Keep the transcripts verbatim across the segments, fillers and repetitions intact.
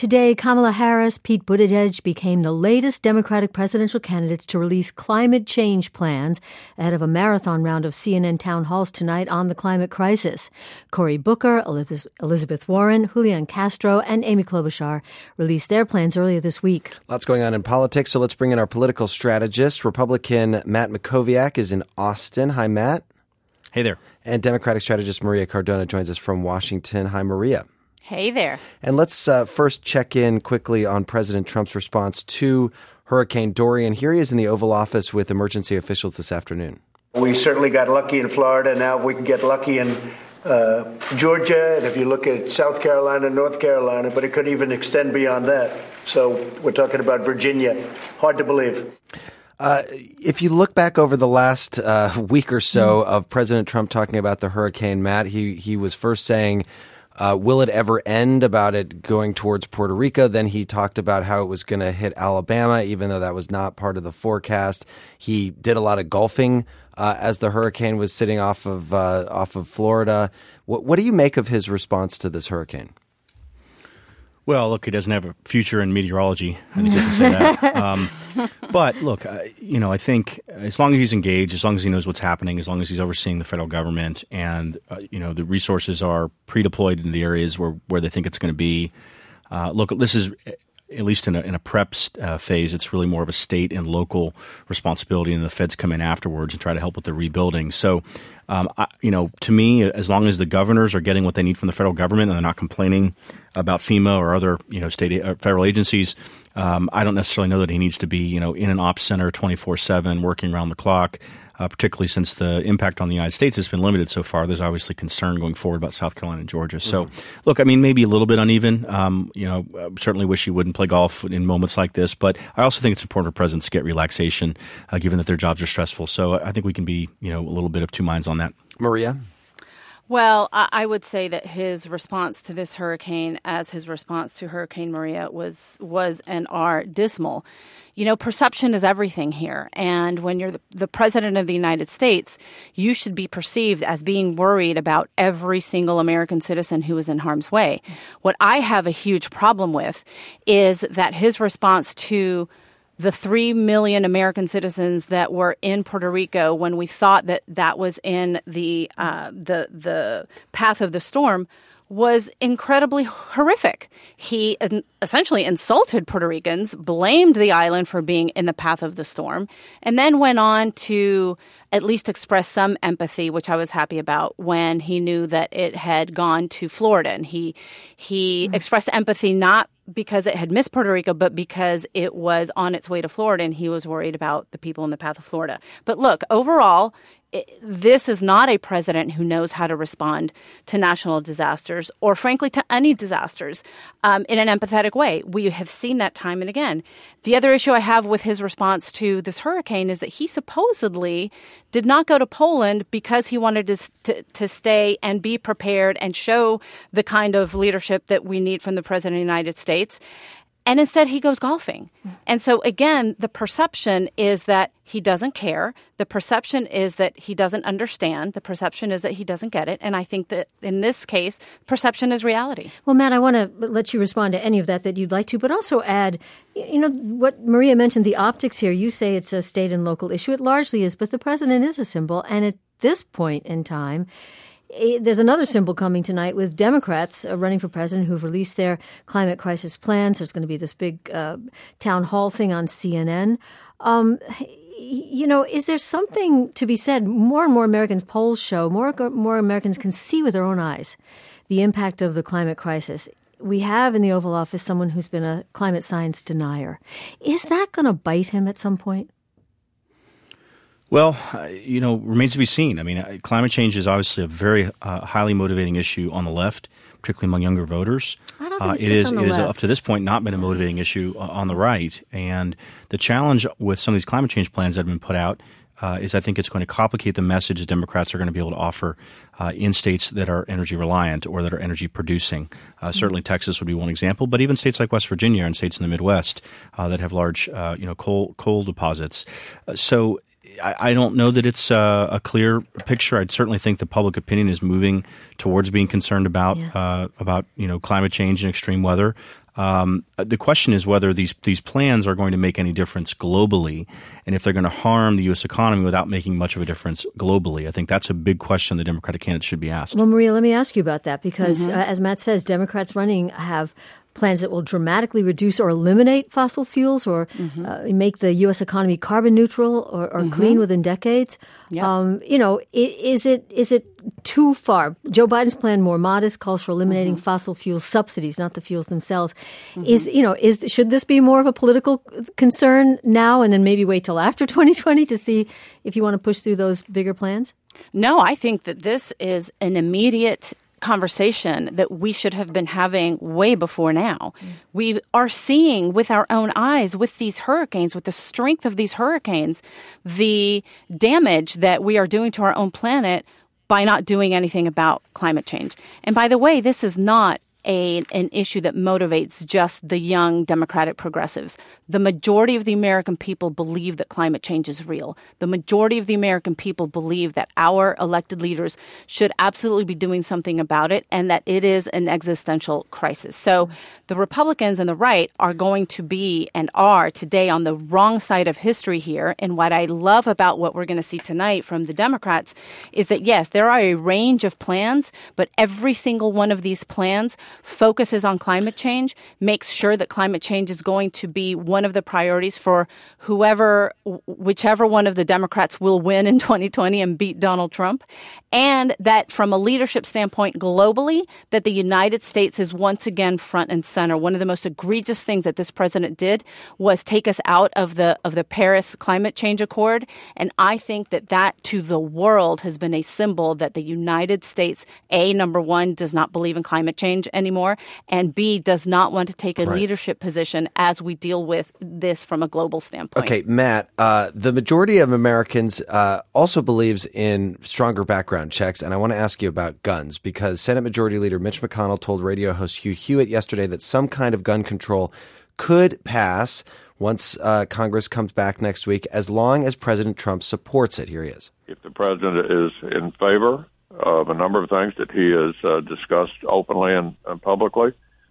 Today, Kamala Harris, Pete Buttigieg became the latest Democratic presidential candidates to release climate change plans ahead of a marathon round of C N N town halls tonight on the climate crisis. Cory Booker, Elizabeth Warren, Julian Castro, and Amy Klobuchar released their plans earlier this week. Lots going on in politics, so let's bring in our political strategist. Republican Matt Mackowiak is in Austin. Hi, Matt. Hey there. And Democratic strategist Maria Cardona joins us from Washington. Hi, Maria. Hey there. And let's uh, first check in quickly on President Trump's response to Hurricane Dorian. Here he is in the Oval Office with emergency officials this afternoon. We certainly got lucky in Florida. Now we can get lucky in uh, Georgia, and if you look at South Carolina, North Carolina, but it could even extend beyond that. So we're talking about Virginia. Hard to believe. Uh, if you look back over the last uh, week or so of President Trump talking about the hurricane, Matt, he he was first saying, Uh, will it ever end, about it going towards Puerto Rico. Then he talked about how it was going to hit Alabama, even though that was not part of the forecast. He did a lot of golfing uh, as the hurricane was sitting off of uh, off of Florida. What, what do you make of his response to this hurricane? Well, look, he doesn't have a future in meteorology. I think we can say that. Um, but look, uh, you know, I think as long as he's engaged, as long as he knows what's happening, as long as he's overseeing the federal government, and uh, you know, the resources are pre-deployed in the areas where, where they think it's going to be. Uh, look, this is at least in a, in a prep uh, phase. It's really more of a state and local responsibility, and the feds come in afterwards and try to help with the rebuilding. So, um, I, you know, to me, as long as the governors are getting what they need from the federal government and they're not complaining about FEMA or other, you know, state or federal agencies, um, I don't necessarily know that he needs to be, you know, in an ops center twenty-four seven, working around the clock. Uh, particularly since the impact on the United States has been limited so far. There's obviously concern going forward about South Carolina and Georgia. So, mm-hmm. look, I mean, maybe a little bit uneven. Um, you know, I certainly wish he wouldn't play golf in moments like this. But I also think it's important for presidents to get relaxation, uh, given that their jobs are stressful. So I think we can be, you know, a little bit of two minds on that. Maria? Well, I would say that his response to this hurricane, as his response to Hurricane Maria, was was and are dismal. You know, perception is everything here. And when you're the, the president of the United States, you should be perceived as being worried about every single American citizen who is in harm's way. What I have a huge problem with is that his response to the three million American citizens that were in Puerto Rico when we thought that that was in the uh, the the path of the storm was incredibly horrific. He essentially insulted Puerto Ricans, blamed the island for being in the path of the storm, and then went on to at least express some empathy, which I was happy about, when he knew that it had gone to Florida. And he he mm-hmm. expressed empathy not because it had missed Puerto Rico, but because it was on its way to Florida, and he was worried about the people in the path of Florida. But look, overall, it, this is not a president who knows how to respond to national disasters or, frankly, to any disasters um, in an empathetic way. We have seen that time and again. The other issue I have with his response to this hurricane is that he supposedly did not go to Poland because he wanted to, to, to stay and be prepared and show the kind of leadership that we need from the president of the United States. And instead, he goes golfing. And so, again, the perception is that he doesn't care. The perception is that he doesn't understand. The perception is that he doesn't get it. And I think that in this case, perception is reality. Well, Matt, I want to let you respond to any of that that you'd like to, but also add, you know, what Maria mentioned, the optics here. You say it's a state and local issue. It largely is, but the president is a symbol. And at this point in time, there's another symbol coming tonight with Democrats uh, running for president who've released their climate crisis plans. There's going to be this big uh, town hall thing on C N N. Um, you know, is there something to be said? More and more Americans, polls show, more more Americans can see with their own eyes the impact of the climate crisis. We have in the Oval Office someone who's been a climate science denier. Is that going to bite him at some point? Well, uh, you know, remains to be seen. I mean, uh, climate change is obviously a very uh, highly motivating issue on the left, particularly among younger voters. I don't think uh, it's it just is. on the it left. has up to this point not been a motivating issue uh, on the right. And the challenge with some of these climate change plans that have been put out uh, is I think it's going to complicate the message Democrats are going to be able to offer uh, in states that are energy reliant or that are energy producing. Uh, mm-hmm. Certainly Texas would be one example, but even states like West Virginia and states in the Midwest uh, that have large, uh, you know, coal coal deposits. Uh, so. I, I don't know that it's uh, a clear picture. I'd certainly think the public opinion is moving towards being concerned about yeah. uh, about you know climate change and extreme weather. Um, the question is whether these these plans are going to make any difference globally, and if they're going to harm the U S economy without making much of a difference globally. I think that's a big question the Democratic candidates should be asked. Well, Maria, let me ask you about that because, mm-hmm. uh, as Matt says, Democrats running have plans that will dramatically reduce or eliminate fossil fuels or mm-hmm. uh, make the U S economy carbon neutral or, or mm-hmm. clean within decades. Yep. Um, you know, is it is it too far? Joe Biden's plan, more modest, calls for eliminating mm-hmm. fossil fuel subsidies, not the fuels themselves. Mm-hmm. Is you know, is should this be more of a political concern now and then maybe wait till after twenty twenty to see if you want to push through those bigger plans? No, I think that this is an immediate conversation that we should have been having way before now. Mm. We are seeing with our own eyes, with these hurricanes, with the strength of these hurricanes, the damage that we are doing to our own planet by not doing anything about climate change. And by the way, this is not a, an issue that motivates just the young Democratic progressives. The majority of the American people believe that climate change is real. The majority of the American people believe that our elected leaders should absolutely be doing something about it and that it is an existential crisis. So the Republicans and the right are going to be and are today on the wrong side of history here. And what I love about what we're going to see tonight from the Democrats is that, yes, there are a range of plans, but every single one of these plans focuses on climate change, makes sure that climate change is going to be one of the priorities for whoever, whichever one of the Democrats will win in twenty twenty and beat Donald Trump. And that from a leadership standpoint globally, that the United States is once again front and center. One of the most egregious things that this president did was take us out of the of the Paris Climate Change Accord. And I think that that to the world has been a symbol that the United States, A, number one, does not believe in climate change anymore, and B, does not want to take a right. leadership position as we deal with this from a global standpoint. Okay, Matt, uh, the majority of Americans uh, also believes in stronger background checks, and I want to ask you about guns because Senate Majority Leader Mitch McConnell told radio host Hugh Hewitt yesterday that some kind of gun control could pass once uh, Congress comes back next week, as long as President Trump supports it. Here he is. If the president is in favor of a number of things that he has uh, discussed openly and, and publicly,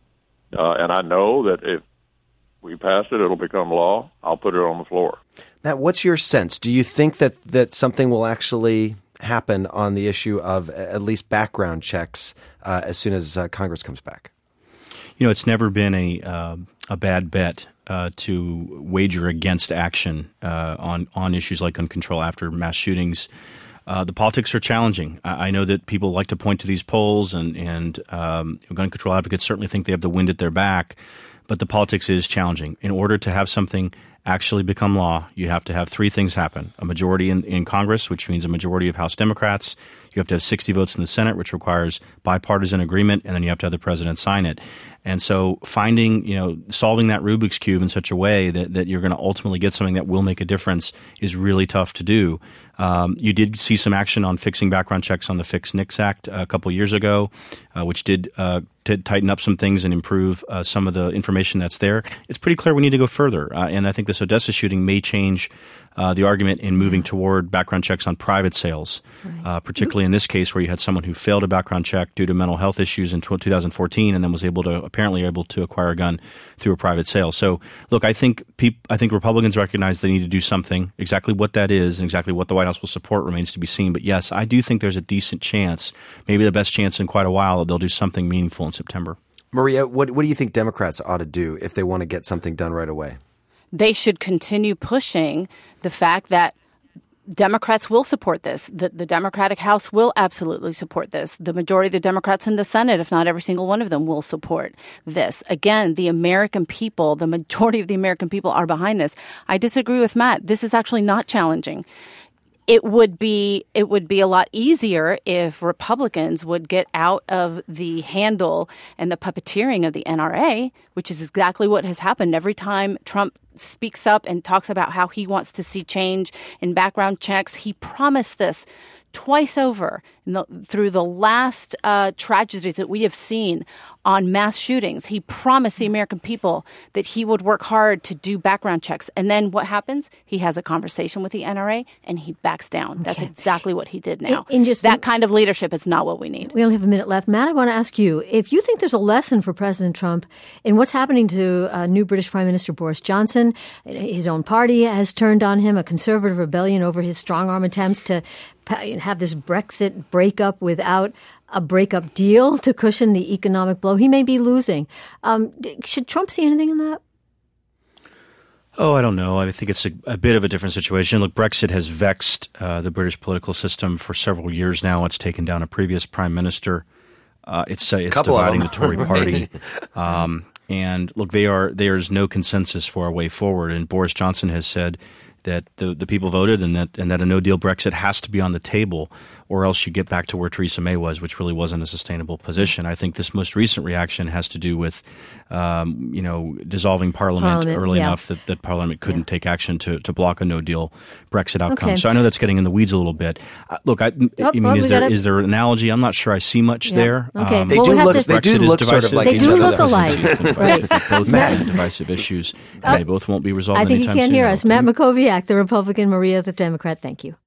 uh, and I know that if we pass it, it'll become law, I'll put it on the floor. Matt, what's your sense? Do you think that, that something will actually happen on the issue of at least background checks uh, as soon as uh, Congress comes back? You know, it's never been a uh, a bad bet uh, to wager against action uh, on, on issues like gun control after mass shootings. Uh, the politics are challenging. I, I know that people like to point to these polls, and, and um, gun control advocates certainly think they have the wind at their back, but the politics is challenging. In order to have something actually become law, you have to have three things happen. A majority in, in Congress, which means a majority of House Democrats. You have to have sixty votes in the Senate, which requires bipartisan agreement, and then you have to have the president sign it. And so finding, you know, solving that Rubik's Cube in such a way that, that you're going to ultimately get something that will make a difference is really tough to do. Um, you did see some action on fixing background checks on the Fix NICS Act a couple years ago, uh, which did uh, t- tighten up some things and improve uh, some of the information that's there. It's pretty clear we need to go further. Uh, and I think this Odessa shooting may change Uh, the argument in moving toward background checks on private sales, right. uh, particularly in this case where you had someone who failed a background check due to mental health issues in two thousand fourteen and then was able to apparently able to acquire a gun through a private sale. So, look, I think peop- I think Republicans recognize they need to do something. Exactly what that is and exactly what the White House will support remains to be seen. But yes, I do think there's a decent chance, maybe the best chance in quite a while, that they'll do something meaningful in September. Maria, what, what do you think Democrats ought to do if they want to get something done right away? They should continue pushing the fact that Democrats will support this. The, the Democratic House will absolutely support this. The majority of the Democrats in the Senate, if not every single one of them, will support this. Again, the American people, the majority of the American people are behind this. I disagree with Matt. This is actually not challenging. It would be it would be a lot easier if Republicans would get out of the handle and the puppeteering of the N R A, which is exactly what has happened every time Trump speaks up and talks about how he wants to see change in background checks. He promised this twice over in the, through the last uh, tragedies that we have seen on mass shootings. He promised the American people that he would work hard to do background checks. And then what happens? He has a conversation with the N R A and he backs down. Okay. That's exactly what he did now. In, in just that kind of leadership is not what we need. We only have a minute left. Matt, I want to ask you, if you think there's a lesson for President Trump in what's happening to uh, new British Prime Minister Boris Johnson, his own party has turned on him, a conservative rebellion over his strong-arm attempts to have this Brexit breakup without a breakup deal to cushion the economic blow he may be losing. Um, should Trump see anything in that? Oh, I don't know. I think it's a, a bit of a different situation. Look, Brexit has vexed uh, the British political system for several years now. It's taken down a previous prime minister. Uh, it's uh, it's dividing the Tory party. Um, and look, they are there is no consensus for a way forward. And Boris Johnson has said that the, the people voted and that and that a no-deal Brexit has to be on the table, or else you get back to where Theresa May was, which really wasn't a sustainable position. I think this most recent reaction has to do with, um, you know, dissolving Parliament, Parliament early yeah. enough that, that Parliament couldn't yeah. take action to, to block a no-deal Brexit outcome. Okay. So I know that's getting in the weeds a little bit. Uh, look, I, oh, I mean, oh, is there gotta... is there an analogy? I'm not sure I see much yeah. there. Okay. Um, they, well, do we look, to... they do look sort of like they each do other. look alike. Right. Both have divisive issues, and uh, they both won't be resolved I think anytime you can't soon. hear us. Matt Mackowiak, the Republican, Maria, the Democrat. Thank you.